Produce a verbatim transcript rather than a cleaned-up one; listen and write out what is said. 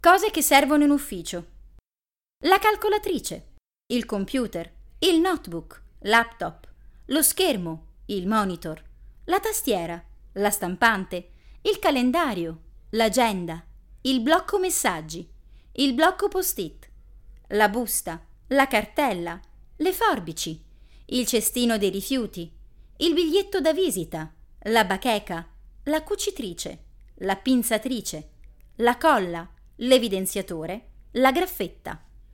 Cose che servono in ufficio. La calcolatrice, il computer, il notebook, laptop, lo schermo, il monitor, la tastiera, la stampante, il calendario, l'agenda, il blocco messaggi, il blocco post-it, la busta, la cartella, le forbici, il cestino dei rifiuti, il biglietto da visita, la bacheca, la cucitrice, la pinzatrice, la colla, l'evidenziatore, la graffetta.